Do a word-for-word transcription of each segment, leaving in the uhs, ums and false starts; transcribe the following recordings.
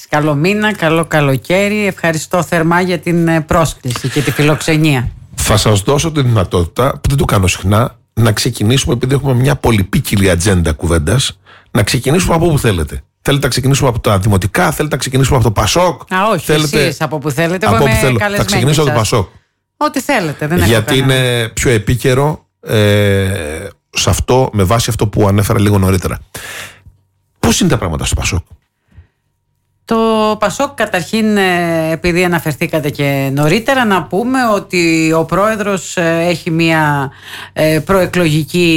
Καλό μήνα, καλό καλοκαίρι. Ευχαριστώ θερμά για την πρόσκληση και τη φιλοξενία. Θα σας δώσω τη δυνατότητα, που δεν το κάνω συχνά, να ξεκινήσουμε, επειδή έχουμε μια πολυπίκυλη ατζέντα κουβέντας, να ξεκινήσουμε από όπου θέλετε. Θέλετε να ξεκινήσουμε από τα δημοτικά, θέλετε να ξεκινήσουμε από το Πασόκ. Α, όχι, θέλετε... εσείς από όπου θέλετε. Από όπου θέλω. Θα ξεκινήσω από το Πασόκ. Ό,τι θέλετε, δεν γιατί είναι πιο επίκαιρο ε, σε αυτό, με βάση αυτό που ανέφερα λίγο νωρίτερα. Πώς είναι τα πράγματα στο Πασόκ? Το Πασόκ, καταρχήν, επειδή αναφερθήκατε και νωρίτερα, να πούμε ότι ο πρόεδρος έχει μια προεκλογική,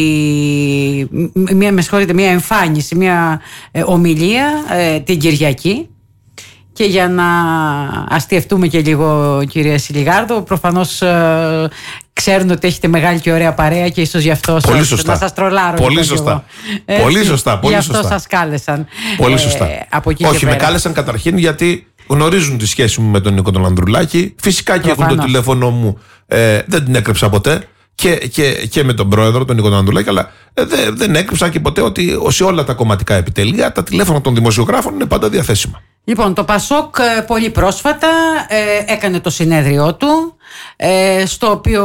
μια, με συγχωρείτε, μια εμφάνιση, μια ομιλία την Κυριακή. Και για να αστιευτούμε και λίγο, κυρία Σιλιγάρδο, προφανώς ε, ξέρουν ότι έχετε μεγάλη και ωραία παρέα και ίσως γι' αυτό σας, να σας τρολάρω. Πολύ σωστά. Ε, πολύ σωστά. Πολύ γι' αυτό σας κάλεσαν. Πολύ σωστά. Ε, από εκεί Όχι, και με πέρα. κάλεσαν καταρχήν γιατί γνωρίζουν τη σχέση μου με τον Νίκο τον Ανδρουλάκη. Φυσικά και έχουν το τηλέφωνο μου, ε, δεν την έκρυψα ποτέ. Και, και, και με τον πρόεδρο, τον Νίκο τον Ανδρουλάκη, αλλά ε, δεν, δεν έκρυψα και ποτέ ότι σε όλα τα κομματικά επιτελεία τα τηλέφωνα των δημοσιογράφων είναι πάντα διαθέσιμα. Λοιπόν, το Πασόκ πολύ πρόσφατα ε, έκανε το συνέδριό του, ε, στο οποίο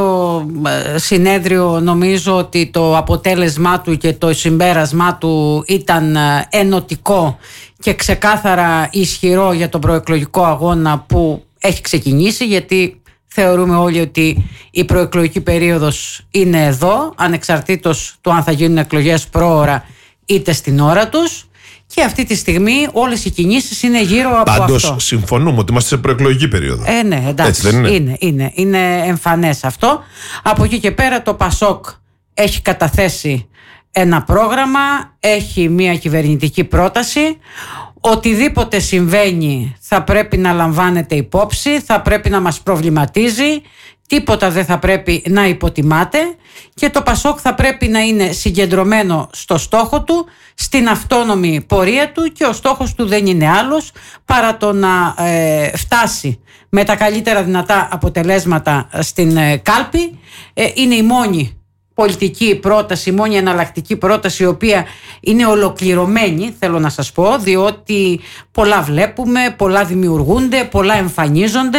ε, συνέδριο νομίζω ότι το αποτέλεσμά του και το συμπέρασμά του ήταν ε, ενωτικό και ξεκάθαρα ισχυρό για τον προεκλογικό αγώνα που έχει ξεκινήσει, γιατί θεωρούμε όλοι ότι η προεκλογική περίοδος είναι εδώ, ανεξαρτήτως του αν θα γίνουν εκλογές πρόωρα είτε στην ώρα τους. Και αυτή τη στιγμή όλες οι κινήσεις είναι γύρω από Πάντως, αυτό. συμφωνούμε ότι είμαστε σε προεκλογική περίοδο. Ε, ναι, εντάξει. Έτσι δεν είναι? Είναι, είναι, είναι εμφανές αυτό. Από εκεί και πέρα το Πασόκ έχει καταθέσει ένα πρόγραμμα, έχει μια κυβερνητική πρόταση. Οτιδήποτε συμβαίνει θα πρέπει να λαμβάνεται υπόψη, θα πρέπει να μας προβληματίζει, τίποτα δεν θα πρέπει να υποτιμάται και το Πασόκ θα πρέπει να είναι συγκεντρωμένο στο στόχο του, στην αυτόνομη πορεία του, και ο στόχος του δεν είναι άλλος παρά το να ε, φτάσει με τα καλύτερα δυνατά αποτελέσματα στην ε, κάλπη. Ε, είναι η μόνη πολιτική πρόταση, η μόνη εναλλακτική πρόταση η οποία είναι ολοκληρωμένη, θέλω να σας πω, διότι πολλά βλέπουμε, πολλά δημιουργούνται, πολλά εμφανίζονται.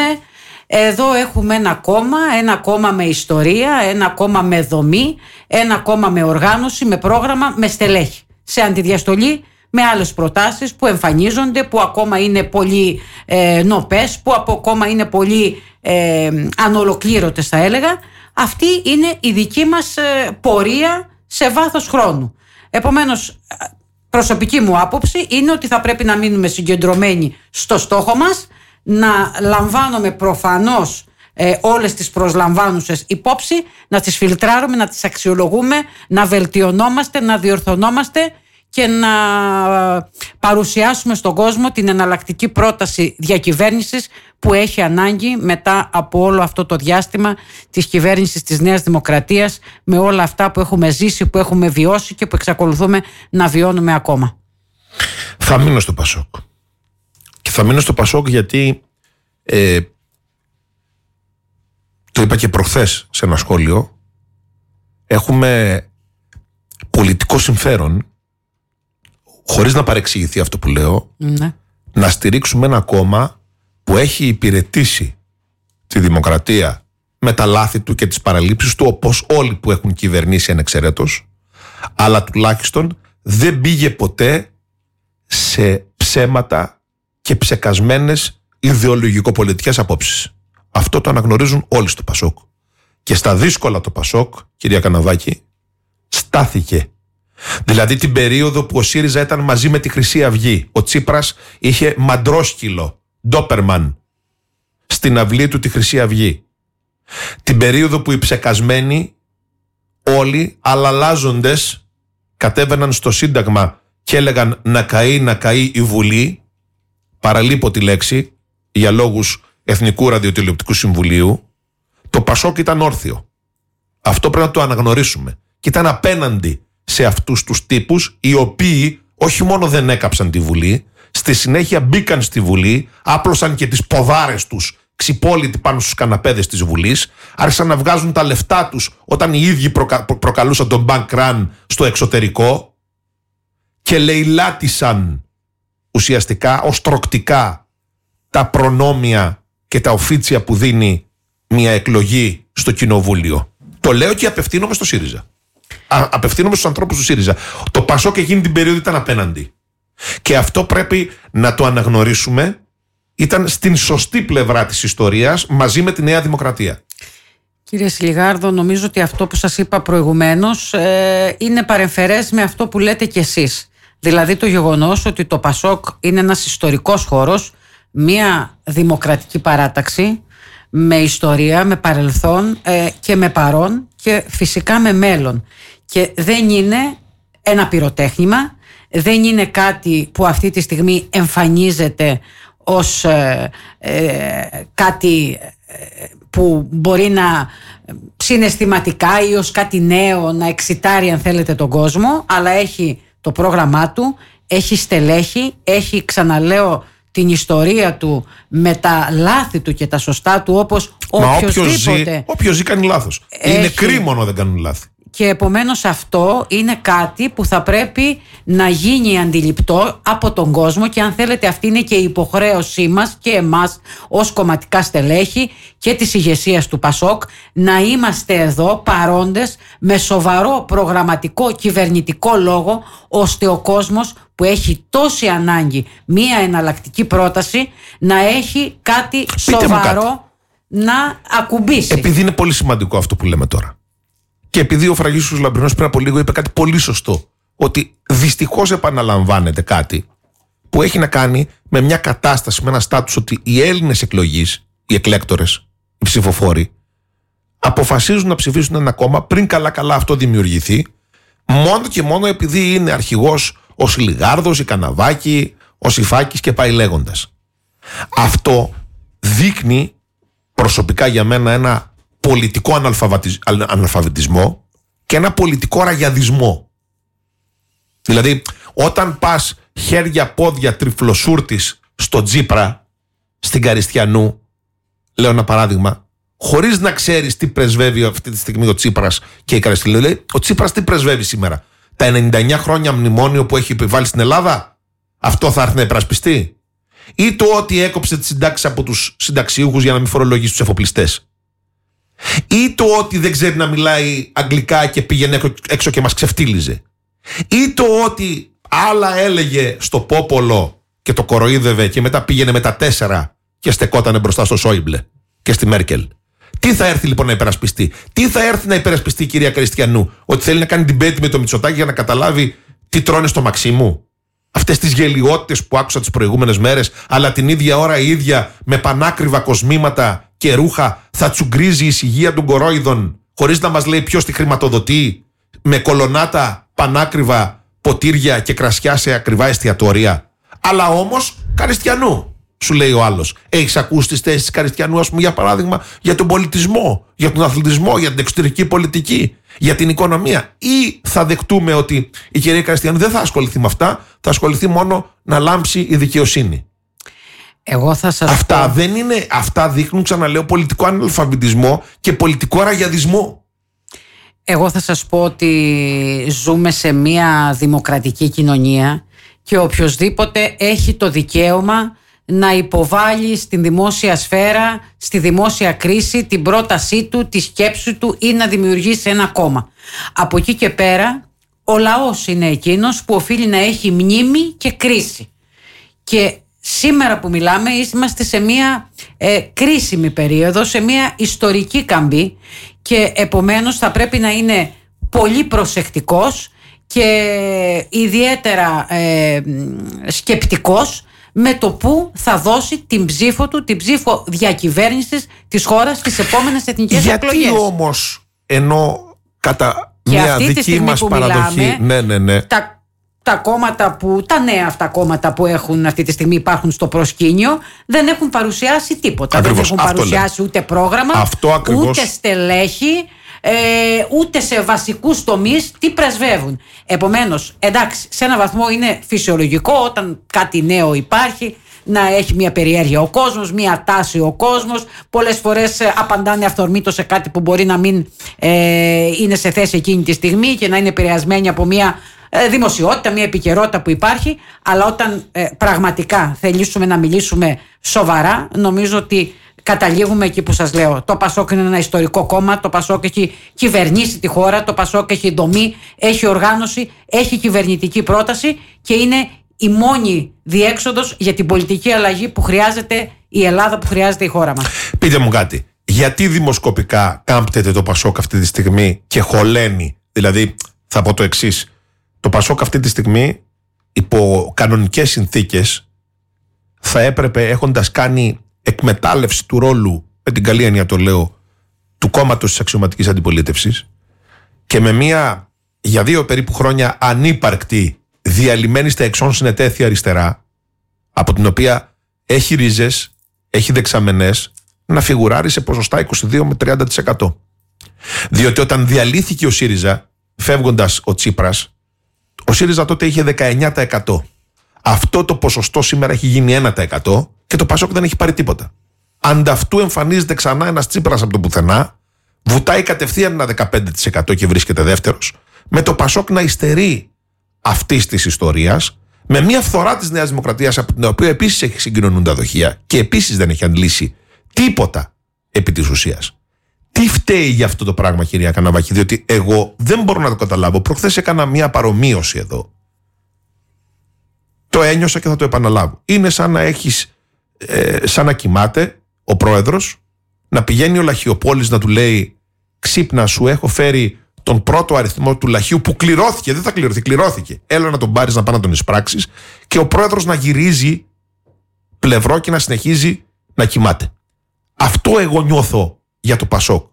Εδώ έχουμε ένα κόμμα, ένα κόμμα με ιστορία, ένα κόμμα με δομή, ένα κόμμα με οργάνωση, με πρόγραμμα, με στελέχη, σε αντιδιαστολή με άλλες προτάσεις που εμφανίζονται, που ακόμα είναι πολύ ε, νοπές, που ακόμα είναι πολύ ε, ανολοκλήρωτες, θα έλεγα. Αυτή είναι η δική μας ε, πορεία σε βάθος χρόνου. Επομένως, προσωπική μου άποψη είναι ότι θα πρέπει να μείνουμε συγκεντρωμένοι στο στόχο μας, να λαμβάνουμε προφανώς ε, όλες τις προσλαμβάνουσες υπόψη, να τις φιλτράρουμε, να τις αξιολογούμε, να βελτιωνόμαστε, να διορθωνόμαστε και να παρουσιάσουμε στον κόσμο την εναλλακτική πρόταση διακυβέρνησης που έχει ανάγκη μετά από όλο αυτό το διάστημα της κυβέρνησης της Νέας Δημοκρατίας, με όλα αυτά που έχουμε ζήσει, που έχουμε βιώσει και που εξακολουθούμε να βιώνουμε ακόμα. Θα μείνω στο Πασόκ. Και θα μείνω στο Πασόκ γιατί ε, το είπα και προχθές σε ένα σχόλιο, έχουμε πολιτικό συμφέρον, χωρίς να παρεξηγηθεί αυτό που λέω, ναι, να στηρίξουμε ένα κόμμα που έχει υπηρετήσει τη δημοκρατία με τα λάθη του και τις παραλήψεις του, όπως όλοι που έχουν κυβερνήσει ανεξαιρέτως, αλλά τουλάχιστον δεν πήγε ποτέ σε ψέματα και ψεκασμένες ιδεολογικοπολιτικές απόψεις. Αυτό το αναγνωρίζουν όλοι στο Πασόκ. Και στα δύσκολα το Πασόκ, κυρία Καναβάκη, στάθηκε. Δηλαδή την περίοδο που ο ΣΥΡΙΖΑ ήταν μαζί με τη Χρυσή Αυγή, ο Τσίπρας είχε μαντρόσκυλο, ντόπερμαν, στην αυλή του τη Χρυσή Αυγή. Την περίοδο που οι ψεκασμένοι όλοι αλλαλάζοντες κατέβαιναν στο Σύνταγμα και έλεγαν να καεί, να καεί η Βουλή, παραλείπω τη λέξη για λόγους Εθνικού Ραδιοτηλεοπτικού Συμβουλίου, το Πασόκ ήταν όρθιο. Αυτό πρέπει να το αναγνωρίσουμε. Και ήταν απέναντι σε αυτούς τους τύπους, οι οποίοι όχι μόνο δεν έκαψαν τη Βουλή, στη συνέχεια μπήκαν στη Βουλή, άπλωσαν και τις ποδάρες τους ξυπόλυτοι πάνω στους καναπέδες της Βουλής, άρχισαν να βγάζουν τα λεφτά τους όταν οι ίδιοι προκα... προκαλούσαν τον bank run στο εξωτερικό και λαιλάτισαν ουσιαστικά ως τροκτικά τα προνόμια και τα οφίτσια που δίνει μια εκλογή στο κοινοβούλιο. Το λέω και απευθύνομαι στο ΣΥΡΙΖΑ. Α, απευθύνομαι στους ανθρώπους του ΣΥΡΙΖΑ. Το ΠΑΣΟΚ εκείνη την περίοδο ήταν απέναντι. Και αυτό πρέπει να το αναγνωρίσουμε. Ήταν στην σωστή πλευρά της ιστορίας μαζί με τη Νέα Δημοκρατία. Κύριε Σιλιγάρδο, νομίζω ότι αυτό που σας είπα προηγουμένως ε, είναι παρεμφερές με αυτό που λέτε κι εσείς. Δηλαδή το γεγονός ότι το ΠΑΣΟΚ είναι ένας ιστορικός χώρος, μια δημοκρατική παράταξη με ιστορία, με παρελθόν ε, και με παρόν και φυσικά με μέλλον. Και δεν είναι ένα πυροτέχνημα, δεν είναι κάτι που αυτή τη στιγμή εμφανίζεται ως ε, ε, κάτι που μπορεί να συναισθηματικά ή ως κάτι νέο να εξητάρει αν θέλετε τον κόσμο, αλλά έχει το πρόγραμμά του, έχει στελέχη, έχει, ξαναλέω, την ιστορία του με τα λάθη του και τα σωστά του, όπως οποιοσδήποτε. Όποιος ζει κάνει λάθος. Έχει... Είναι κρίμονο δεν κάνουν λάθη. Και επομένως αυτό είναι κάτι που θα πρέπει να γίνει αντιληπτό από τον κόσμο και αν θέλετε αυτή είναι και η υποχρέωσή μας και εμάς ως κομματικά στελέχη και της ηγεσίας του ΠΑΣΟΚ να είμαστε εδώ παρόντες με σοβαρό προγραμματικό κυβερνητικό λόγο, ώστε ο κόσμος που έχει τόση ανάγκη μία εναλλακτική πρόταση να έχει κάτι Πείτε σοβαρό να ακουμπήσει. Επειδή είναι πολύ σημαντικό αυτό που λέμε τώρα. Και επειδή ο Φραγίσιος Λαμπρινός πριν από λίγο είπε κάτι πολύ σωστό, ότι δυστυχώς επαναλαμβάνεται κάτι που έχει να κάνει με μια κατάσταση, με ένα στάτους ότι οι Έλληνες εκλογείς, οι εκλέκτορες, οι ψηφοφόροι, αποφασίζουν να ψηφίσουν ένα κόμμα πριν καλά-καλά αυτό δημιουργηθεί, μόνο και μόνο επειδή είναι αρχηγός ο Σιλιγάρδος, η Καναβάκη, ο Σιφάκης και πάει λέγοντας. Αυτό δείχνει προσωπικά για μένα ένα πολιτικό αναλφαβητισμό και ένα πολιτικό ραγιαδισμό. Δηλαδή, όταν πας χέρια, πόδια, τριφλοσούρτης στο Τσίπρα, στην Καριστιανού, λέω ένα παράδειγμα, χωρίς να ξέρεις τι πρεσβεύει αυτή τη στιγμή ο Τσίπρας και η Καριστιανού, λέει, ο Τσίπρας τι πρεσβεύει σήμερα? Τα ενενήντα εννιά χρόνια μνημόνιο που έχει επιβάλει στην Ελλάδα, αυτό θα έρθει να υπερασπιστεί? Ή το ότι έκοψε τις συντάξεις από τους συνταξιούχους για να μην φορολογήσει τους εφοπλιστές? Ή το ότι δεν ξέρει να μιλάει αγγλικά και πήγαινε έξω και μας ξεφτύλιζε? Ή το ότι άλλα έλεγε στο Πόπολο και το κοροϊδεύε και μετά πήγαινε με τα τέσσερα και στεκότανε μπροστά στο Σόιμπλε και στη Μέρκελ? Τι θα έρθει λοιπόν να υπερασπιστεί? Τι θα έρθει να υπερασπιστεί η κυρία Κριστιανού? Ότι θέλει να κάνει debate με το Μητσοτάκη για να καταλάβει τι τρώνε στο Μαξίμου? Αυτές τις γελιότητες που άκουσα τις προηγούμενες μέρες, αλλά την ίδια ώρα η ίδια με πανάκριβα κοσμήματα και ρούχα θα τσουγκρίζει η σιγεία των κορόιδων χωρίς να μας λέει ποιος τη χρηματοδοτεί, με κολονάτα πανάκριβα ποτήρια και κρασιά σε ακριβά εστιατόρια. Αλλά όμως Καριστιανού, σου λέει ο άλλος. Έχεις ακούσει τις θέσεις της Καριστιανού, ας πούμε, για παράδειγμα, για τον πολιτισμό, για τον αθλητισμό, για την εξωτερική πολιτική, για την οικονομία? Ή θα δεχτούμε ότι η κυρία Καριστιανού δεν θα ασχοληθεί με αυτά, θα ασχοληθεί μόνο να λάμψει η δικαιοσύνη? Εγώ θα σας αυτά, πω... δεν είναι, αυτά δείχνουν, ξαναλέω, πολιτικό αναλφαβητισμό και πολιτικό ραγιαδισμό. Εγώ θα σας πω ότι ζούμε σε μια δημοκρατική κοινωνία και οποιοσδήποτε έχει το δικαίωμα να υποβάλει στην δημόσια σφαίρα, στη δημόσια κρίση την πρότασή του, τη σκέψη του ή να δημιουργήσει ένα κόμμα. Από εκεί και πέρα ο λαός είναι εκείνος που οφείλει να έχει μνήμη και κρίση. Και σήμερα που μιλάμε είμαστε σε μια ε, κρίσιμη περίοδο, σε μια ιστορική καμπή και επομένως θα πρέπει να είναι πολύ προσεκτικός και ιδιαίτερα ε, σκεπτικός με το που θα δώσει την ψήφο του, την ψήφο διακυβέρνησης της χώρας στις επόμενες εθνικές εκλογές. Γιατί όμως, ενώ κατά και μια δική μας παραδοχή, μιλάμε, ναι, ναι, ναι. Τα, τα κόμματα που, τα νέα αυτά κόμματα που έχουν αυτή τη στιγμή υπάρχουν στο προσκήνιο δεν έχουν παρουσιάσει τίποτα. Ακριβώς, δεν έχουν παρουσιάσει λέμε. ούτε πρόγραμμα, αυτό ούτε στελέχη, ε, ούτε σε βασικούς τομείς τι πρεσβεύουν. Επομένως, εντάξει, σε ένα βαθμό είναι φυσιολογικό όταν κάτι νέο υπάρχει να έχει μια περιέργεια ο κόσμος, μια τάση ο κόσμος. Πολλές φορές απαντάνε αυθορμήτως σε κάτι που μπορεί να μην ε, είναι σε θέση εκείνη τη στιγμή και να είναι επηρεασμένοι από μια ε, δημοσιότητα, μια επικαιρότητα που υπάρχει, αλλά όταν ε, πραγματικά θελήσουμε να μιλήσουμε σοβαρά, νομίζω ότι καταλήγουμε εκεί που σας λέω. Το Πασόκ είναι ένα ιστορικό κόμμα, το Πασόκ έχει κυβερνήσει τη χώρα, το Πασόκ έχει δομή, έχει οργάνωση, έχει κυβερνητική πρόταση και είναι η μόνη διέξοδος για την πολιτική αλλαγή που χρειάζεται η Ελλάδα, που χρειάζεται η χώρα μας. Πείτε μου κάτι, γιατί δημοσκοπικά κάμπτεται το Πασόκ αυτή τη στιγμή και χωλαίνει? Δηλαδή, θα πω το εξής, το Πασόκ αυτή τη στιγμή υπό κανονικές συνθήκες θα έπρεπε, έχοντας κάνει εκμετάλλευση του ρόλου, με την καλή έννοια το λέω, του κόμματος της αξιωματικής αντιπολίτευσης και με μια για δύο περίπου χρόνια ανύπαρκτη, διαλυμένη στα εξών συνετέθη αριστερά, από την οποία έχει ρίζες, έχει δεξαμενές, να φιγουράρει σε ποσοστά είκοσι δύο με τριάντα τοις εκατό. Διότι όταν διαλύθηκε ο ΣΥΡΙΖΑ, φεύγοντας ο Τσίπρας, ο ΣΥΡΙΖΑ τότε είχε δεκαεννιά τοις εκατό. Αυτό το ποσοστό σήμερα έχει γίνει ένα τοις εκατό και το Πασόκ δεν έχει πάρει τίποτα. Ανταυτού εμφανίζεται ξανά ένας Τσίπρας από το πουθενά, βουτάει κατευθείαν ένα δεκαπέντε τοις εκατό και βρίσκεται δεύτερος, με το Πασόκ να υστερεί αυτής της ιστορίας, με μια φθορά της Νέας Δημοκρατίας, από την οποία επίσης έχει συγκοινωνούν τα δοχεία και επίσης δεν έχει αντλήσει τίποτα επί της ουσίας. Τι φταίει για αυτό το πράγμα, κυρία Καναβάκη? Διότι εγώ δεν μπορώ να το καταλάβω. Προχθές έκανα μια παρομοίωση εδώ. Το ένιωσα και θα το επαναλάβω. Είναι σαν να έχεις, ε, σαν να κοιμάται ο πρόεδρος, να πηγαίνει ο Λαχιοπόλης να του λέει «Ξύπνα, σου έχω φέρει τον πρώτο αριθμό του λαχείου που κληρώθηκε, δεν θα κληρωθεί, κληρώθηκε. Έλα να τον πάρεις να πάει να τον εισπράξεις», και ο πρόεδρος να γυρίζει πλευρό και να συνεχίζει να κοιμάται. Αυτό εγώ νιώθω για το Πασόκ.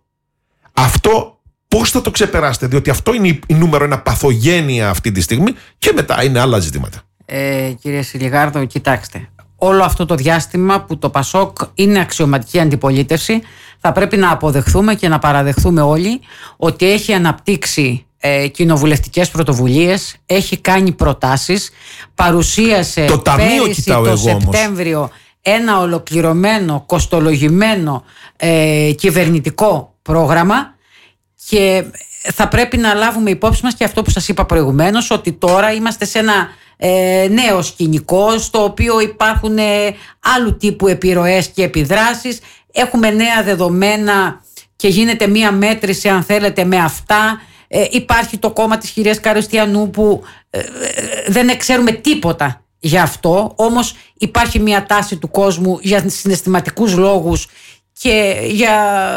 Αυτό πώς θα το ξεπεράσετε? Διότι αυτό είναι η νούμερο ένα παθογένεια αυτή τη στιγμή και μετά είναι άλλα ζητήματα. Ε, κύριε Σιλιγάρδο, κοιτάξτε. Όλο αυτό το διάστημα που το Πασόκ είναι αξιωματική αντιπολίτευση, θα πρέπει να αποδεχθούμε και να παραδεχθούμε όλοι ότι έχει αναπτύξει ε, κοινοβουλευτικές πρωτοβουλίες, έχει κάνει προτάσεις, παρουσίασε το ταμείο πέρυσι κοιτάω το εγώ Σεπτέμβριο όμως. ένα ολοκληρωμένο, κοστολογημένο ε, κυβερνητικό πρόγραμμα και θα πρέπει να λάβουμε υπόψη μας και αυτό που σας είπα προηγουμένως, ότι τώρα είμαστε σε ένα ε, νέο σκηνικό στο οποίο υπάρχουν ε, άλλου τύπου επιρροές και επιδράσεις, έχουμε νέα δεδομένα και γίνεται μία μέτρηση αν θέλετε με αυτά. Ε, υπάρχει το κόμμα της κυρίας Καριστιανού που ε, ε, δεν ξέρουμε τίποτα γι' αυτό, όμως υπάρχει μία τάση του κόσμου για συναισθηματικούς λόγους και για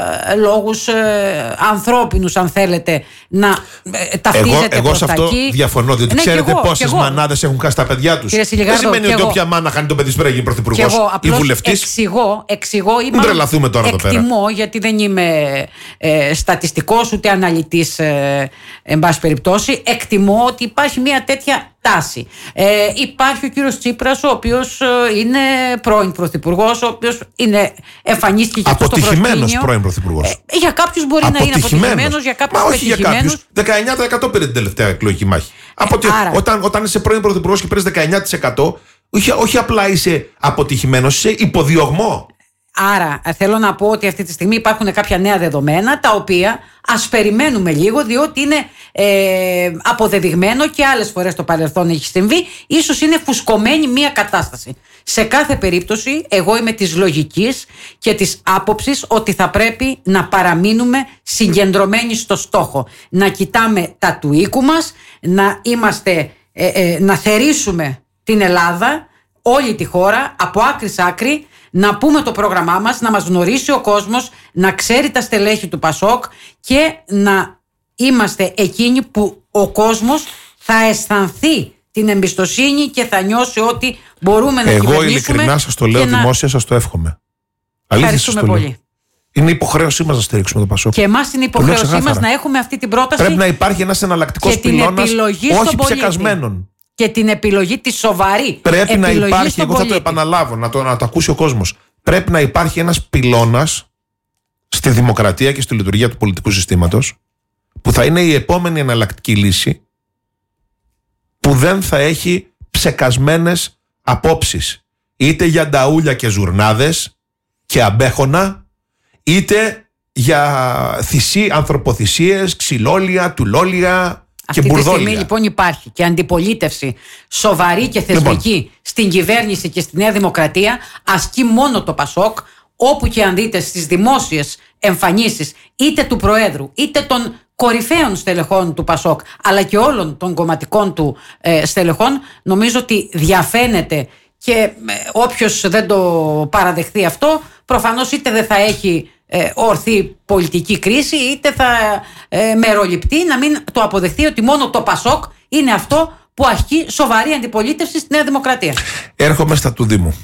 λόγους ε, ανθρώπινους αν θέλετε να ε, ταυτίζεται εγώ, προς εγώ τα εκεί. Εγώ σε αυτό διαφωνώ, διότι ναι, ξέρετε εγώ, πόσες μανάδες έχουν χάσει τα παιδιά τους. Δεν σημαίνει ότι εγώ, όποια μάνα χάνει το παιδί πρέπει να γίνει πρωθυπουργός ή βουλευτής. Εξηγώ, εξηγώ μην τρελαθούμε τώρα εδώ πέρα. Εκτιμώ, γιατί δεν είμαι ε, στατιστικός ούτε αναλυτής ε, εν πάση περιπτώσει, εκτιμώ ότι υπάρχει μια τέτοια τάση. Ε, υπάρχει ο κύριος Τσίπρας, ο οποίος ε, είναι πρώην πρωθυπουργός, ο οποίος είναι εμφανίστηκε και αυτό στο προσκήνιο. Αποτυχημένος πρώην πρωθυπουργός. Ε, για κάποιους μπορεί να είναι αποτυχημένος, για κάποιους Μα όχι για κάποιους. δεκαεννιά τοις εκατό πήρε την τελευταία εκλογική μάχη. Ε, Αποτι... άρα... όταν, όταν είσαι πρώην πρωθυπουργός και παίρνεις δεκαεννιά τοις εκατό, όχι, όχι απλά είσαι αποτυχημένος, είσαι υποδιωγμό. Άρα θέλω να πω ότι αυτή τη στιγμή υπάρχουν κάποια νέα δεδομένα τα οποία ας περιμένουμε λίγο, διότι είναι ε, αποδεδειγμένο και άλλες φορές στο παρελθόν έχει συμβεί, ίσως είναι φουσκωμένη μια κατάσταση. Σε κάθε περίπτωση εγώ είμαι της λογικής και της άποψης ότι θα πρέπει να παραμείνουμε συγκεντρωμένοι στο στόχο, να κοιτάμε τα του οίκου μας, να είμαστε, ε, ε, να θερήσουμε την Ελλάδα, όλη τη χώρα από άκρη σ' άκρη, να πούμε το πρόγραμμά μας, να μας γνωρίσει ο κόσμος, να ξέρει τα στελέχη του Πασόκ και να είμαστε εκείνοι που ο κόσμος θα αισθανθεί την εμπιστοσύνη και θα νιώσει ότι μπορούμε να Εγώ κυβερνήσουμε. Εγώ ειλικρινά σας το λέω δημόσια, σας το εύχομαι. Αλήθεια σας το λέω. Είναι υποχρέωσή μας να στηρίξουμε το Πασόκ. Και εμάς είναι υποχρέωσή μας να έχουμε αυτή την πρόταση. Πρέπει να υπάρχει ένας εναλλακτικός πυλώνας, όχι ψεκασμένων. Και την επιλογή τη σοβαρή. Πρέπει να υπάρχει, εγώ θα το επαναλάβω, να το, να το ακούσει ο κόσμος. Πρέπει να υπάρχει ένας πυλώνας στη δημοκρατία και στη λειτουργία του πολιτικού συστήματος, που θα είναι η επόμενη εναλλακτική λύση, που δεν θα έχει ψεκασμένες απόψεις. Είτε για νταούλια και ζουρνάδες και αμπέχωνα, είτε για θυσί, ανθρωποθυσίες, ξυλόλια, τουλόλια Αυτή τη στιγμή λοιπόν υπάρχει και αντιπολίτευση σοβαρή και θεσμική λοιπόν στην κυβέρνηση και στη Νέα Δημοκρατία ασκεί μόνο το Πασόκ, όπου και αν δείτε στις δημόσιες εμφανίσεις είτε του Προέδρου είτε των κορυφαίων στελεχών του Πασόκ αλλά και όλων των κομματικών του ε, στελεχών, νομίζω ότι διαφαίνεται και ε, όποιος δεν το παραδεχθεί αυτό προφανώς είτε δεν θα έχει ε, ορθή πολιτική κρίση είτε θα ε, μεροληπτεί να μην το αποδεχθεί ότι μόνο το Πασόκ είναι αυτό που ασκεί σοβαρή αντιπολίτευση στη Νέα Δημοκρατία. Έρχομαι στα του Δήμου.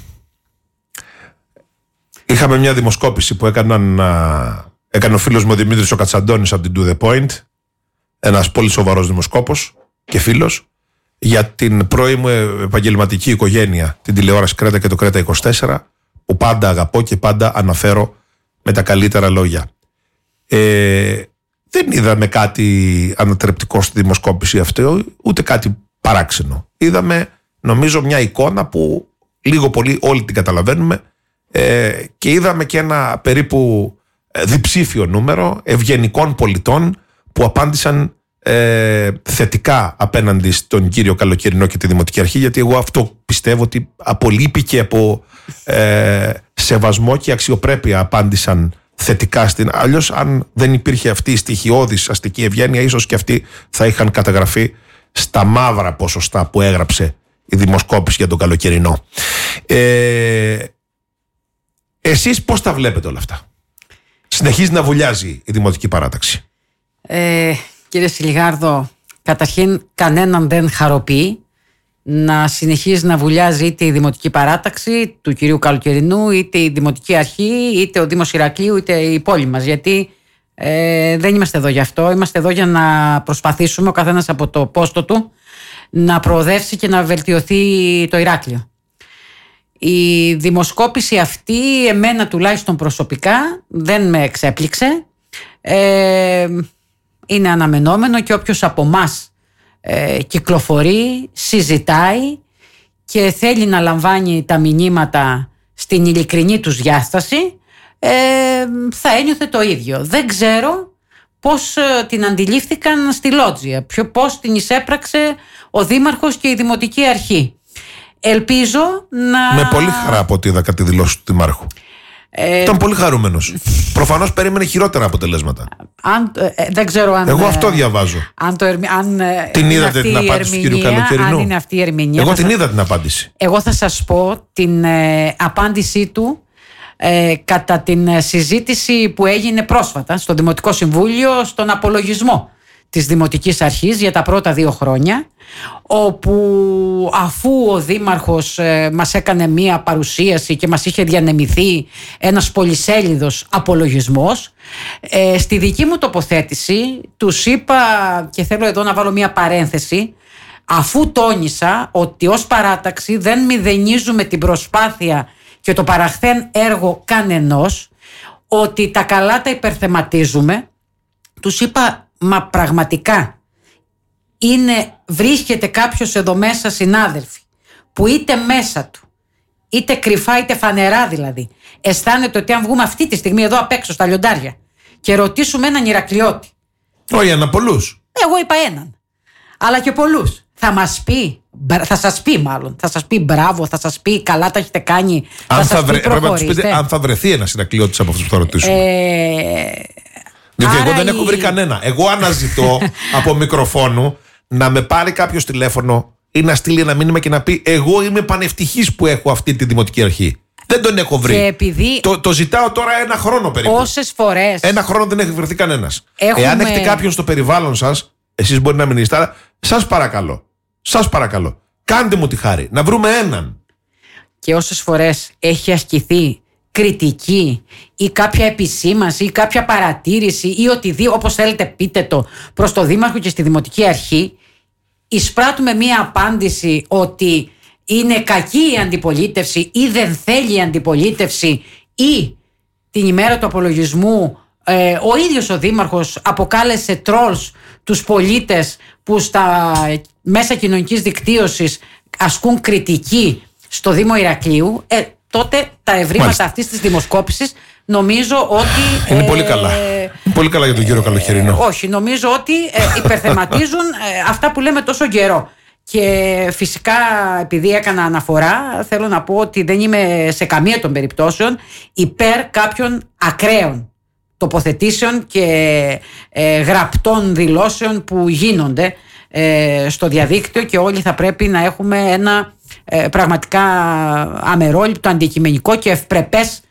Είχαμε μια δημοσκόπηση που έκαναν, έκανε ο φίλος μου ο Δημήτρης ο Κατσαντώνης από την To The Point, ένας πολύ σοβαρός δημοσκόπος και φίλος, για την πρώη μου επαγγελματική οικογένεια, την τηλεόραση Κρέτα και το Κρέτα είκοσι τέσσερα, που πάντα αγαπώ και πάντα αναφέρω με τα καλύτερα λόγια. Ε, δεν είδαμε κάτι ανατρεπτικό στη δημοσκόπηση αυτή, ούτε κάτι παράξενο. Είδαμε, νομίζω, μια εικόνα που λίγο πολύ όλοι την καταλαβαίνουμε. Ε, και είδαμε και ένα περίπου διψήφιο νούμερο ευγενικών πολιτών που απάντησαν ε, θετικά απέναντι στον κύριο Καλοκαιρινό και τη Δημοτική Αρχή, γιατί εγώ αυτό πιστεύω ότι από λύπη και από ε, σεβασμό και αξιοπρέπεια απάντησαν θετικά στην. Αλλιώς αν δεν υπήρχε αυτή η στοιχειώδης αστική ευγένεια, ίσως και αυτοί θα είχαν καταγραφεί στα μαύρα ποσοστά που έγραψε η δημοσκόπηση για τον Καλοκαιρινό. ε, Εσείς πώς τα βλέπετε όλα αυτά? Συνεχίζει να βουλιάζει η Δημοτική Παράταξη. Ε, κύριε Σιλιγάρδο, καταρχήν κανέναν δεν χαροποιεί να συνεχίζει να βουλιάζει είτε η Δημοτική Παράταξη του κυρίου Καλοκαιρινού, είτε η Δημοτική Αρχή, είτε ο Δήμος Ηρακλείου, είτε η πόλη μας. Γιατί ε, δεν είμαστε εδώ γι' αυτό. Είμαστε εδώ για να προσπαθήσουμε ο καθένας από το πόστο του να προοδεύσει και να βελτιωθεί το Ηράκλειο. Η δημοσκόπηση αυτή, εμένα τουλάχιστον προσωπικά, δεν με εξέπληξε. Ε, είναι αναμενόμενο και όποιος από εμάς ε, κυκλοφορεί, συζητάει και θέλει να λαμβάνει τα μηνύματα στην ειλικρινή τους διάσταση, ε, θα ένιωθε το ίδιο. Δεν ξέρω πώς ε, την αντιλήφθηκαν στη Λότζια, ποιο, πώς την εισέπραξε ο Δήμαρχος και η Δημοτική Αρχή. Ελπίζω να... Με πολύ χαρά από ό,τι είδα κάτι δηλώσεις του Δημάρχου. Ε... Ήταν πολύ χαρούμενος. Προφανώς περίμενε χειρότερα αποτελέσματα. Αν, ε, δεν ξέρω αν... Εγώ αυτό διαβάζω. Αν το, αν, την είδατε την απάντηση του κ. Καλοκαιρινού? Αν είναι αυτή η ερμηνεία. Εγώ την σας... είδα την απάντηση. Εγώ θα σας πω την ε, απάντησή του ε, κατά την συζήτηση που έγινε πρόσφατα στο Δημοτικό Συμβούλιο στον απολογισμό της Δημοτικής Αρχής για τα πρώτα δύο χρόνια, όπου αφού ο Δήμαρχος ε, μας έκανε μία παρουσίαση και μας είχε διανεμηθεί ένας πολυσέλιδος απολογισμός, ε, στη δική μου τοποθέτηση τους είπα, και θέλω εδώ να βάλω μία παρένθεση, αφού τόνισα ότι ως παράταξη δεν μηδενίζουμε την προσπάθεια και το παραχθέν έργο κανενός, ότι τα καλά τα υπερθεματίζουμε, τους είπα, μα πραγματικά είναι, βρίσκεται κάποιος εδώ μέσα, συνάδελφοι, που είτε μέσα του, είτε κρυφά είτε φανερά δηλαδή, αισθάνεται ότι αν βγούμε αυτή τη στιγμή εδώ απ' έξω στα λιοντάρια και ρωτήσουμε έναν Ηρακλειώτη, όχι ένα, πολλούς, εγώ είπα έναν, αλλά και πολλούς, θα μας πει, θα σας πει μάλλον, θα σας πει μπράβο, θα σας πει καλά τα έχετε κάνει, αν θα, θα, σας βρε, πει προχωρήστε. πείτε, αν θα βρεθεί ένας Ηρακλειώτης από αυτούς που θα ρωτήσουμε. Ε... Διότι εγώ δεν η... έχω βρει κανένα. Εγώ αναζητώ από μικροφόνου να με πάρει κάποιος τηλέφωνο ή να στείλει ένα μήνυμα και να πει εγώ είμαι πανευτυχής που έχω αυτή τη Δημοτική Αρχή. Δεν τον έχω βρει. Επειδή... Το, το ζητάω τώρα ένα χρόνο περίπου. Όσες φορές. Ένα χρόνο δεν έχει βρεθεί κανένας. Έχουμε... Εάν έχετε κάποιον στο περιβάλλον σας, εσείς μπορεί να μην είστε, αλλά σας παρακαλώ. Σας παρακαλώ. Κάντε μου τη χάρη να βρούμε έναν. Και όσες φορές έχει ασκηθεί κριτική ή κάποια επισήμανση ή κάποια παρατήρηση ή οτιδήποτε, όπως θέλετε πείτε το, προς το Δήμαρχο και στη Δημοτική Αρχή, εισπράττουμε μία απάντηση ότι είναι κακή η αντιπολίτευση ή δεν θέλει η αντιπολίτευση, ή την ημέρα του απολογισμού ε, ο ίδιος ο Δήμαρχος αποκάλεσε τρόλς τους πολίτες που στα μέσα κοινωνικής δικτύωσης ασκούν κριτική στο Δήμο Ηρακλείου. ε, τότε τα ευρήματα αυτής της δημοσκόπησης νομίζω ότι... Είναι ε, πολύ καλά. Είναι πολύ καλά για τον κύριο Καλοχερινό. Ε, όχι, νομίζω ότι ε, υπερθεματίζουν ε, αυτά που λέμε τόσο καιρό. Και φυσικά, επειδή έκανα αναφορά, θέλω να πω ότι δεν είμαι σε καμία των περιπτώσεων υπέρ κάποιων ακραίων τοποθετήσεων και ε, γραπτών δηλώσεων που γίνονται ε, στο διαδίκτυο, και όλοι θα πρέπει να έχουμε ένα ε, πραγματικά αμερόληπτο, αντικειμενικό και ευπρεπές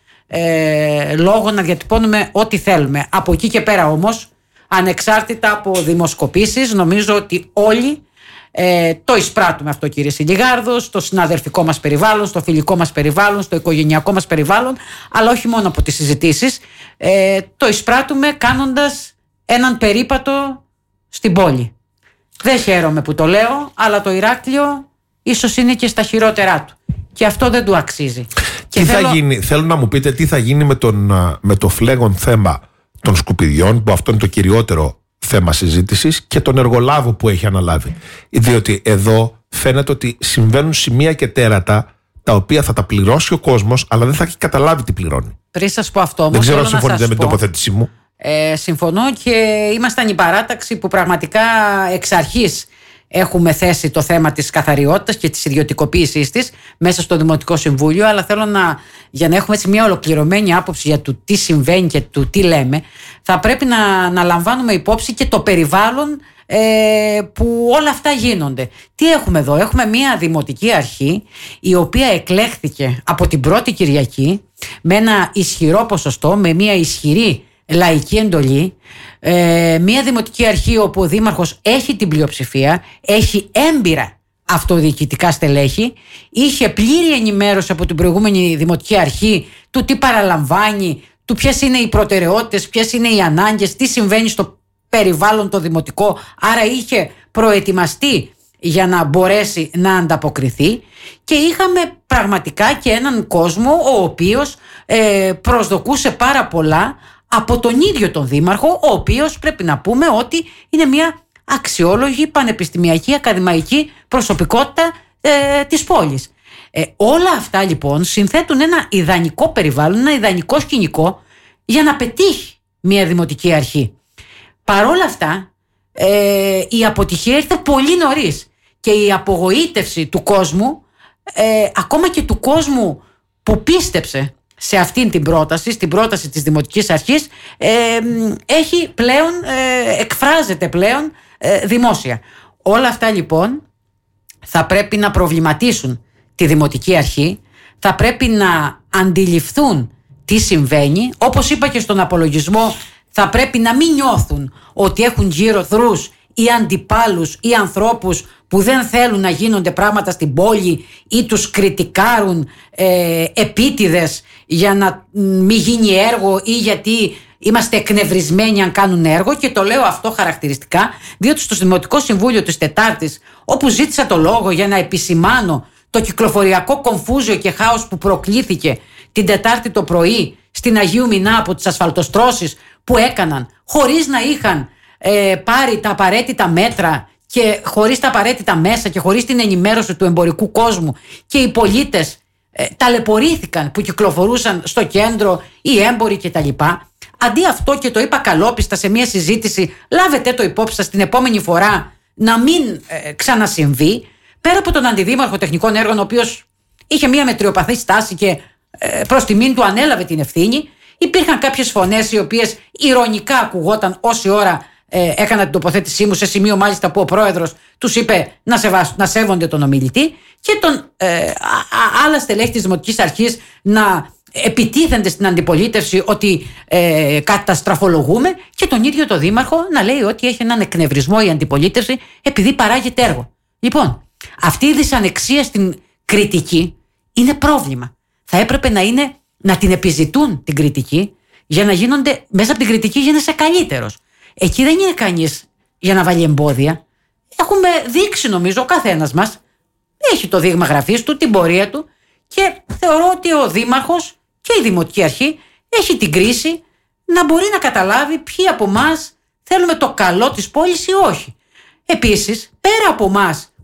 ε, λόγο να διατυπώνουμε ό,τι θέλουμε. Από εκεί και πέρα όμως, ανεξάρτητα από δημοσκοπήσεις, νομίζω ότι όλοι Ε, το εισπράττουμε αυτό, κύριε Σιλιγάρδο, στο συναδελφικό μας περιβάλλον, στο φιλικό μας περιβάλλον, στο οικογενειακό μας περιβάλλον, αλλά όχι μόνο από τις συζητήσεις. Ε, το εισπράττουμε κάνοντας έναν περίπατο στην πόλη. Δεν χαίρομαι που το λέω, αλλά το Ηράκλειο ίσως είναι και στα χειρότερά του. Και αυτό δεν του αξίζει. Τι και θα θέλω... γίνει, θέλω να μου πείτε τι θα γίνει με, τον, με το φλέγον θέμα των σκουπιδιών, που αυτό είναι το κυριότερο θέμα συζήτησης, και τον εργολάβο που έχει αναλάβει. Διότι εδώ φαίνεται ότι συμβαίνουν σημεία και τέρατα τα οποία θα τα πληρώσει ο κόσμος, αλλά δεν θα έχει καταλάβει τι πληρώνει. Πριν σας πω αυτό όμως, δεν ξέρω αν συμφωνείτε με την τοποθέτησή μου. Ε, συμφωνώ, και ήμασταν η παράταξη που πραγματικά εξ αρχής έχουμε θέσει το θέμα της καθαριότητας και της ιδιωτικοποίησής της μέσα στο Δημοτικό Συμβούλιο, αλλά θέλω να, για να έχουμε έτσι μια ολοκληρωμένη άποψη για το τι συμβαίνει και το τι λέμε, θα πρέπει να, να λαμβάνουμε υπόψη και το περιβάλλον ε, που όλα αυτά γίνονται. Τι έχουμε εδώ? Έχουμε μια δημοτική αρχή η οποία εκλέχθηκε από την πρώτη Κυριακή με ένα ισχυρό ποσοστό, με μια ισχυρή λαϊκή εντολή, ε, μια δημοτική αρχή όπου ο δήμαρχος έχει την πλειοψηφία, έχει έμπειρα αυτοδιοικητικά στελέχη, είχε πλήρη ενημέρωση από την προηγούμενη δημοτική αρχή του τι παραλαμβάνει, του ποιες είναι οι προτεραιότητες, ποιες είναι οι ανάγκες, τι συμβαίνει στο περιβάλλον το δημοτικό, άρα είχε προετοιμαστεί για να μπορέσει να ανταποκριθεί, και είχαμε πραγματικά και έναν κόσμο ο οποίος ε, προσδοκούσε πάρα πολλά από τον ίδιο τον δήμαρχο, ο οποίος πρέπει να πούμε ότι είναι μια αξιόλογη πανεπιστημιακή ακαδημαϊκή προσωπικότητα ε, της πόλης. Ε, όλα αυτά λοιπόν συνθέτουν ένα ιδανικό περιβάλλον, ένα ιδανικό σκηνικό για να πετύχει μια δημοτική αρχή. Παρόλα αυτά ε, η αποτυχία ήρθε πολύ νωρίς, και η απογοήτευση του κόσμου, ε, ακόμα και του κόσμου που πίστεψε σε αυτήν την πρόταση, στην πρόταση της Δημοτικής Αρχής, ε, έχει πλέον, ε, εκφράζεται πλέον ε, δημόσια. Όλα αυτά λοιπόν θα πρέπει να προβληματίσουν τη Δημοτική Αρχή, θα πρέπει να αντιληφθούν τι συμβαίνει. Όπως είπα και στον απολογισμό, θα πρέπει να μην νιώθουν ότι έχουν γύρω θρούς ή αντιπάλους ή ανθρώπους που δεν θέλουν να γίνονται πράγματα στην πόλη ή τους κριτικάρουν ε, επίτηδες για να μην γίνει έργο ή γιατί είμαστε εκνευρισμένοι αν κάνουν έργο. Και το λέω αυτό χαρακτηριστικά διότι στο Δημοτικό Συμβούλιο της Τετάρτης, όπου ζήτησα το λόγο για να επισημάνω το κυκλοφοριακό κομφούζιο και χάος που προκλήθηκε την Τετάρτη το πρωί στην Αγίου Μινά από τις ασφαλτοστρώσεις που έκαναν χωρίς να είχαν ε, πάρει τα απαραίτητα μέτρα και χωρίς τα απαραίτητα μέσα και χωρίς την ενημέρωση του εμπορικού κόσμου, και οι πολίτες ε, ταλαιπωρήθηκαν που κυκλοφορούσαν στο κέντρο, οι έμποροι κτλ. Αντί αυτό, και το είπα καλόπιστα σε μια συζήτηση, λάβετε το υπόψη σας την επόμενη φορά να μην ε, ξανασυμβεί. Πέρα από τον Αντιδήμαρχο Τεχνικών Έργων, ο οποίος είχε μια μετριοπαθή στάση και ε, προς τιμήν του ανέλαβε την ευθύνη, υπήρχαν κάποιες φωνές οι οποίες ηρωνικά ακουγόταν όση ώρα ε, έκανα την τοποθέτησή μου, σε σημείο μάλιστα που ο πρόεδρος τους είπε να, σεβάσ, να σέβονται τον ομιλητή, και τον ε, α, α, άλλα στελέχη της Δημοτικής Αρχής να επιτίθενται στην αντιπολίτευση ότι ε, καταστραφολογούμε, και τον ίδιο το δήμαρχο να λέει ότι έχει έναν εκνευρισμό η αντιπολίτευση επειδή παράγεται έργο. Λοιπόν, αυτή η δυσανεξία στην κριτική είναι πρόβλημα. Θα έπρεπε να είναι να την επιζητούν την κριτική, για να γίνονται, μέσα από την κριτική γίνεσαι καλύτερος. Εκεί δεν είναι κανείς για να βάλει εμπόδια. Έχουμε δείξει, νομίζω, ο καθένας μας έχει το δείγμα γραφής του, την πορεία του, και θεωρώ ότι ο δήμαρχος και η Δημοτική Αρχή έχει την κρίση να μπορεί να καταλάβει ποιοι από εμάς θέλουμε το καλό της πόλης ή όχι. Επίσης, πέρα από εμάς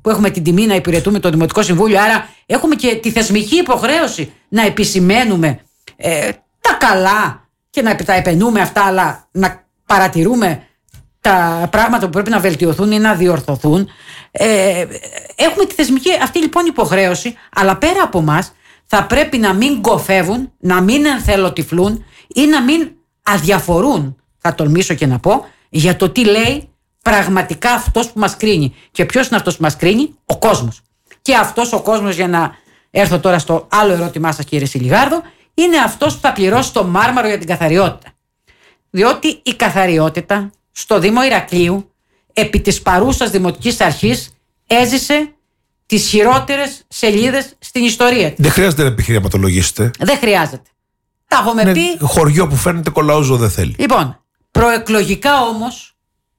που έχουμε την τιμή να υπηρετούμε το Δημοτικό Συμβούλιο, άρα έχουμε και τη θεσμική υποχρέωση να επισημαίνουμε ε, τα καλά και να τα επενούμε αυτά, αλλά να παρατηρούμε τα πράγματα που πρέπει να βελτιωθούν ή να διορθωθούν. Ε, έχουμε τη θεσμική αυτή λοιπόν υποχρέωση, αλλά πέρα από μας θα πρέπει να μην κοφεύουν, να μην ενθελοτυφλούν ή να μην αδιαφορούν, θα τολμήσω και να πω, για το τι λέει πραγματικά αυτός που μας κρίνει. Και ποιος είναι αυτός που μας κρίνει? Ο κόσμος. Και αυτός ο κόσμος, για να έρθω τώρα στο άλλο ερώτημά σας κύριε Σιλιγάρδο, είναι αυτός που θα πληρώσει το μάρμαρο για την καθαριότητα. Διότι η καθαριότητα στο Δήμο Ηρακλείου επί της παρούσας δημοτικής αρχής έζησε τις χειρότερες σελίδες στην ιστορία της. Δεν χρειάζεται να επιχειρηματολογήσετε. Δεν χρειάζεται. Τα έχουμε είναι πει. Χωριό που φαίνεται κολαούζο δεν θέλει. Λοιπόν, προεκλογικά όμως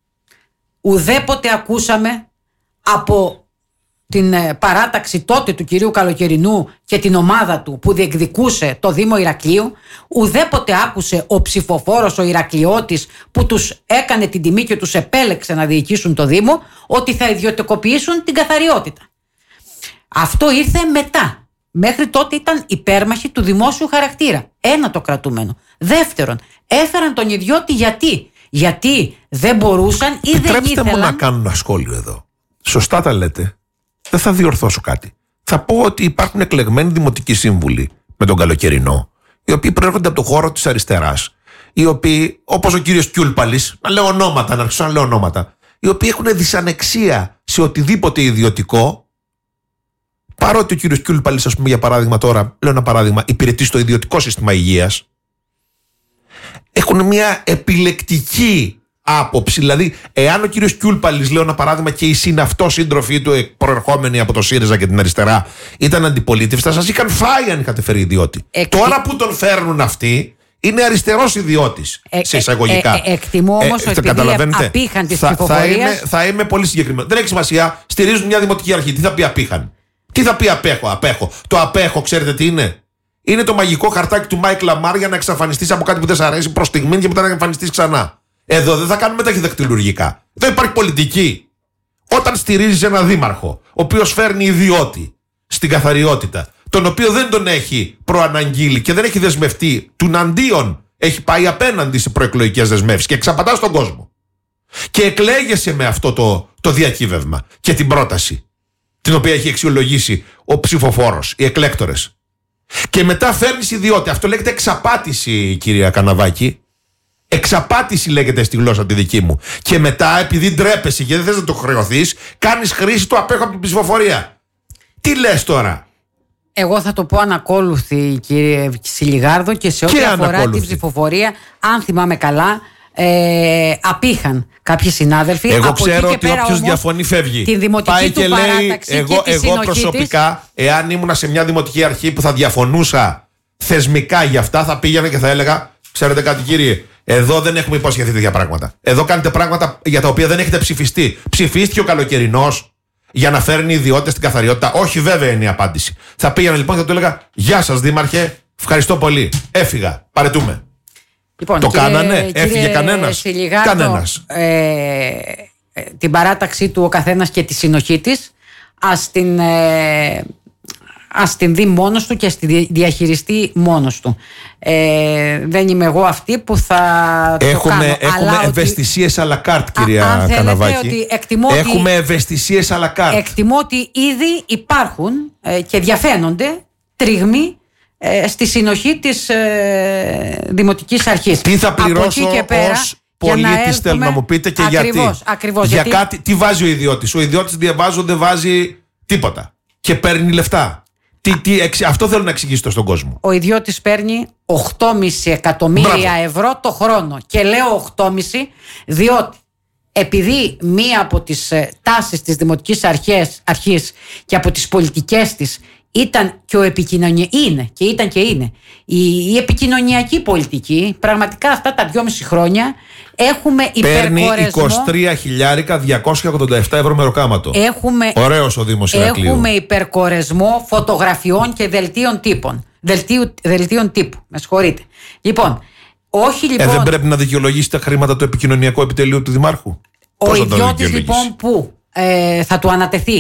ουδέποτε ακούσαμε από την παράταξη τότε του κυρίου Καλοκαιρινού και την ομάδα του που διεκδικούσε το Δήμο Ηρακλείου, ουδέποτε άκουσε ο ψηφοφόρος, ο Ηρακλειώτης που τους έκανε την τιμή και τους επέλεξε να διοικήσουν το Δήμο, ότι θα ιδιωτικοποιήσουν την καθαριότητα. Αυτό ήρθε μετά. Μέχρι τότε ήταν υπέρμαχοι του δημόσιου χαρακτήρα. Ένα το κρατούμενο. Δεύτερον, έφεραν τον ιδιώτη γιατί. Γιατί δεν μπορούσαν ή δεν ήθελαν. Επιτρέψτε μου να κάνω ένα σχόλιο εδώ. Σωστά τα λέτε. Δεν θα διορθώσω κάτι. Θα πω ότι υπάρχουν εκλεγμένοι δημοτικοί σύμβουλοι με τον Καλοκαιρινό, οι οποίοι προέρχονται από το χώρο της αριστεράς, οι οποίοι, όπως ο κύριος Κιούλπαλης, να λέω ονόματα, να αρχίσω να λέω ονόματα, οι οποίοι έχουν δυσανεξία σε οτιδήποτε ιδιωτικό, παρότι ο κύριος Κιούλπαλης, ας πούμε, για παράδειγμα, τώρα, λέω ένα παράδειγμα, υπηρετεί στο ιδιωτικό σύστημα υγείας, έχουν μια επιλεκτική άποψη. Δηλαδή, εάν ο κύριος Κιούλπαλης, λέω ένα παράδειγμα, και οι συναυτό σύντροφοί του προερχόμενοι από το ΣΥΡΙΖΑ και την αριστερά ήταν αντιπολίτευοι, θα σας είχαν φάει αν είχατε φέρει ιδιώτη. Εκ... Τώρα που τον φέρνουν αυτοί, είναι αριστερός ιδιώτης, ε, σε εισαγωγικά. Ε, ε, εκτιμώ όμως ε, ότι απήχαν τις ψηφοφορίες. Θα, θα είμαι πολύ συγκεκριμένο. Δεν έχει σημασία. Στηρίζουν μια δημοτική αρχή. Τι θα πει απήχαν? Τι θα πει απέχω, απέχω. Το απέχω, ξέρετε τι είναι? Είναι το μαγικό χαρτάκι του Μάικ Λαμάρ για να εξαφανιστείς από κάτι που δεν σ' αρέσει προς στιγμή και μετά να εμφανιστείς ξανά. Εδώ δεν θα κάνουμε ταχυδακτηλουργικά. Δεν υπάρχει πολιτική. Όταν στηρίζεις ένα δήμαρχο, ο οποίος φέρνει ιδιώτη στην καθαριότητα, τον οποίο δεν τον έχει προαναγγείλει και δεν έχει δεσμευτεί, τουναντίον έχει πάει απέναντι σε προεκλογικές δεσμεύσεις και εξαπατά στον κόσμο. Και εκλέγεσαι με αυτό το, το διακύβευμα και την πρόταση, την οποία έχει αξιολογήσει ο ψηφοφόρος, οι εκλέκτορες. Και μετά φέρνεις ιδιώτη. Αυτό λέγεται εξαπάτηση, κυρία Καναβάκη. Εξαπάτηση λέγεται στη γλώσσα τη δική μου. Και μετά, επειδή ντρέπεσαι και δεν θες να το χρεωθείς, κάνεις χρήση του απέχω από την ψηφοφορία. Τι λες τώρα? Εγώ θα το πω ανακόλουθη, κύριε Σιλιγάρδο, και σε ό,τι αφορά ανακόλουθη. Την ψηφοφορία, αν θυμάμαι καλά, ε, απήχαν κάποιοι συνάδελφοι. Εγώ από ξέρω ότι όποιος διαφωνεί φεύγει. Την δημοτική πάει του και παράταξη λέει, και εγώ, τη εγώ προσωπικά, της. Εάν ήμουνα σε μια δημοτική αρχή που θα διαφωνούσα θεσμικά για αυτά, θα πήγαινα και θα έλεγα, ξέρετε κάτι κύριε, εδώ δεν έχουμε υποσχεθεί τέτοια πράγματα. Εδώ κάνετε πράγματα για τα οποία δεν έχετε ψηφιστεί. Ψηφίστηκε ο Καλοκαιρινός για να φέρνει ιδιώτες στην καθαριότητα? Όχι, βέβαια είναι η απάντηση. Θα πήγαινα λοιπόν και θα του έλεγα, γεια σας δήμαρχε, ευχαριστώ πολύ. Έφυγα, παρετούμε. Λοιπόν, το κύριε, κάνανε, κύριε, έφυγε κανένας? Κανένας. Ε, την παράταξή του ο καθένας και τη συνοχή της, ας την, ε, ας την δει μόνος του και ας τη διαχειριστεί μόνος του. Ε, δεν είμαι εγώ αυτή που θα έχουμε, το κάνω. Έχουμε ευαισθησίες à la carte, κυρία αν Καναβάκη. Ότι εκτιμώ έχουμε ότι, ευαισθησίες à la carte. Εκτιμώ ότι ήδη υπάρχουν ε, και διαφαίνονται τριγμοί στη συνοχή της ε, δημοτικής αρχής. Τι θα πληρώσω ως πολίτης, θέλω να μου πείτε, και ακριβώς, γιατί. Ακριβώς, για γιατί... κάτι, τι βάζει ο ιδιώτης? Ο ιδιώτης διαβάζω, δεν βάζει τίποτα και παίρνει λεφτά. Τι, τι, εξ, αυτό θέλω να εξηγήσω στον κόσμο. Ο ιδιώτης παίρνει οκτώ κόμμα πέντε εκατομμύρια Μπράβο. ευρώ το χρόνο. Και λέω οκτώ κόμμα πέντε διότι επειδή μία από τις ε, τάσεις της δημοτικής αρχές, αρχής και από τις πολιτικές της ήταν και ο επικοινωνία, είναι και ήταν και είναι η, η επικοινωνιακή πολιτική, πραγματικά αυτά τα δυόμιση χρόνια έχουμε υπερκορεσμό. Παίρνει είκοσι τρία χιλιάδες διακόσια ογδόντα επτά ευρώ μεροκάματο. Έχουμε, ωραίος ο Δήμος Ηρακλείου. Έχουμε υπερκορεσμό φωτογραφιών και δελτίων τύπων. Δελτίου, δελτίων τύπου, με συγχωρείτε. Λοιπόν, όχι λοιπόν. Ε, δεν πρέπει να δικαιολογήσει τα χρήματα του επικοινωνιακού επιτελείου του Δημάρχου? Ο ιδιώτης λοιπόν που ε, θα του ανατεθεί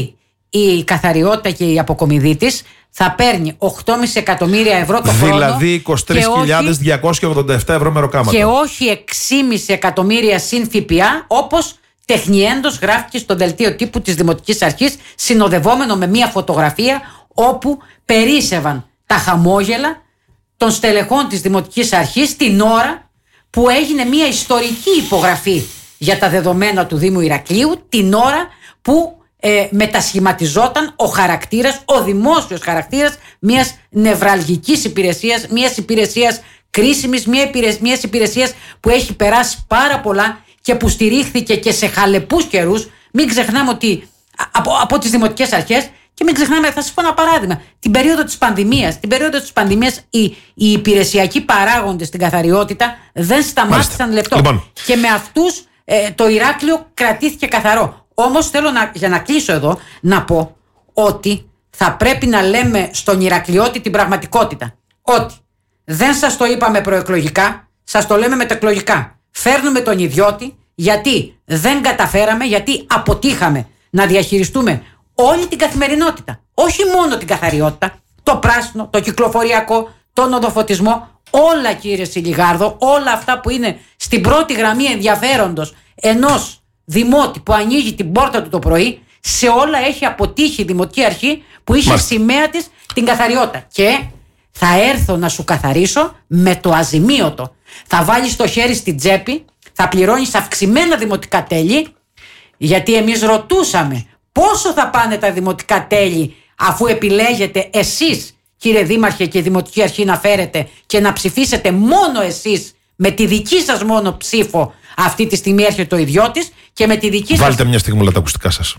η καθαριότητα και η αποκομιδή της θα παίρνει οκτώ κόμμα πέντε εκατομμύρια ευρώ το χρόνο. Δηλαδή είκοσι τρεις χιλιάδες διακόσια ογδόντα επτά ευρώ μεροκάματο. Και όχι έξι κόμμα πέντε εκατομμύρια συν ΦΠΑ, όπως τεχνιέντος γράφηκε στο δελτίο τύπου της Δημοτικής Αρχής, συνοδευόμενο με μια φωτογραφία όπου περίσσευαν τα χαμόγελα των στελεχών της Δημοτικής Αρχής την ώρα που έγινε μια ιστορική υπογραφή για τα δεδομένα του Δήμου Ηρακλείου, την ώρα που ε, μετασχηματιζόταν ο χαρακτήρας, ο δημόσιος χαρακτήρας μιας νευραλγικής υπηρεσίας, μιας υπηρεσίας κρίσιμης, μια υπηρεσίας, μιας υπηρεσίας που έχει περάσει πάρα πολλά και που στηρίχθηκε και σε χαλεπούς καιρούς. Μην ξεχνάμε ότι από, από τις δημοτικές αρχές, και μην ξεχνάμε, θα σας πω ένα παράδειγμα, την περίοδο της πανδημίας, την περίοδο της πανδημίας οι, οι υπηρεσιακοί παράγοντες στην καθαριότητα δεν σταμάτησαν λεπτό. Λοιπόν. Και με αυτούς ε, το Ηράκλειο κρατήθηκε καθαρό. Όμως θέλω να, για να κλείσω εδώ να πω ότι θα πρέπει να λέμε στον Ηρακλειώτη την πραγματικότητα. Ότι δεν σας το είπαμε προεκλογικά, σας το λέμε μεταεκλογικά. Φέρνουμε τον ιδιώτη γιατί δεν καταφέραμε, γιατί αποτύχαμε να διαχειριστούμε όλη την καθημερινότητα. Όχι μόνο την καθαριότητα, το πράσινο, το κυκλοφοριακό, τον οδοφωτισμό, όλα, κύριε Σιλιγάρδο, όλα αυτά που είναι στην πρώτη γραμμή ενδιαφέροντος ενός δημότη που ανοίγει την πόρτα του το πρωί, σε όλα έχει αποτύχει η Δημοτική Αρχή που είχε Μάλιστα. σημαία της την καθαριότητα. Και θα έρθω να σου καθαρίσω με το αζημίωτο. Θα βάλεις το χέρι στην τσέπη, θα πληρώνεις αυξημένα δημοτικά τέλη, γιατί εμείς ρωτούσαμε πόσο θα πάνε τα δημοτικά τέλη αφού επιλέγετε εσείς, κύριε Δήμαρχε και η Δημοτική Αρχή, να φέρετε και να ψηφίσετε μόνο εσείς με τη δική σας μόνο ψήφο. Αυτή τη στιγμή έρχεται ο ιδιώτης και με τη δική σας. Βάλτε μια στιγμή όλα τα ακουστικά σας.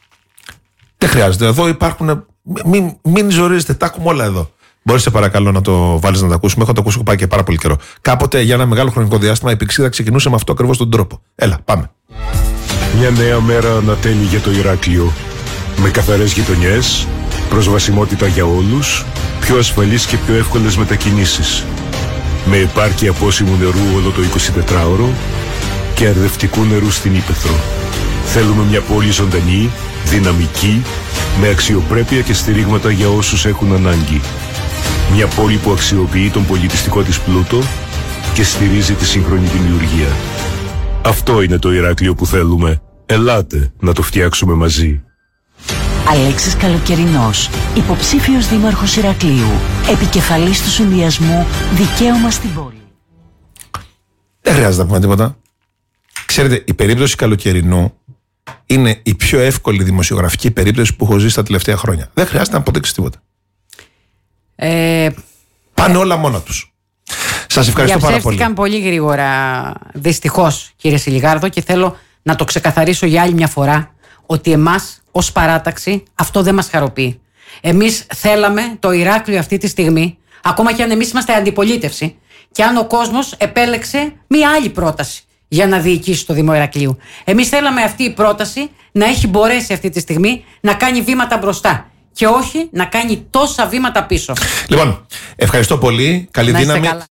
Δεν χρειάζεται. Εδώ υπάρχουν. Μην, μην ζορίζετε, τα έχουμε όλα εδώ. Μπορείς σε παρακαλώ να το βάλεις να τα ακούσουμε. Έχω το ακούσει πάει και πάρα πολύ καιρό. Κάποτε για ένα μεγάλο χρονικό διάστημα η Πηξίδα ξεκινούσε με αυτό ακριβώς τον τρόπο. Έλα, πάμε. Μια νέα μέρα ανατέλει για το Ηράκλειο. Με καθαρές γειτονιές, προσβασιμότητα για όλους, πιο ασφαλείς και πιο εύκολες μετακινήσεις. Με επάρκεια πόσιμου νερού όλο το εικοσιτετράωρο και αρδευτικού νερού στην ύπαιθρο. Θέλουμε μια πόλη ζωντανή, δυναμική, με αξιοπρέπεια και στηρίγματα για όσους έχουν ανάγκη. Μια πόλη που αξιοποιεί τον πολιτιστικό της πλούτο και στηρίζει τη σύγχρονη δημιουργία. Αυτό είναι το Ηράκλειο που θέλουμε. Ελάτε να το φτιάξουμε μαζί. Αλέξης Καλοκαιρινός, υποψήφιος δήμαρχος Ηρακλείου, επικεφαλής του συνδυασμού Δικαίωμα στην πόλη. Δεν χρειάζεται να πούμε τίποτα. Ξέρετε, η περίπτωση Καλοκαιρινού είναι η πιο εύκολη δημοσιογραφική περίπτωση που έχω ζήσει τα τελευταία χρόνια. Δεν χρειάζεται να αποδείξει τίποτα. Ε, Πάνε ε, όλα μόνα τους. Σας ευχαριστώ πάρα πολύ. Διαψεύστηκαν πολύ γρήγορα, δυστυχώς, κύριε Σιλιγάρδο, και θέλω να το ξεκαθαρίσω για άλλη μια φορά ότι εμάς ως παράταξη αυτό δεν μας χαροποιεί. Εμείς θέλαμε το Ηράκλειο αυτή τη στιγμή, ακόμα και αν εμείς είμαστε αντιπολίτευση, και αν ο κόσμος επέλεξε μία άλλη πρόταση για να διοικήσει το Δήμο Ηρακλείου. Εμείς θέλαμε αυτή η πρόταση να έχει μπορέσει αυτή τη στιγμή να κάνει βήματα μπροστά και όχι να κάνει τόσα βήματα πίσω. Λοιπόν, ευχαριστώ πολύ. Καλή δύναμη.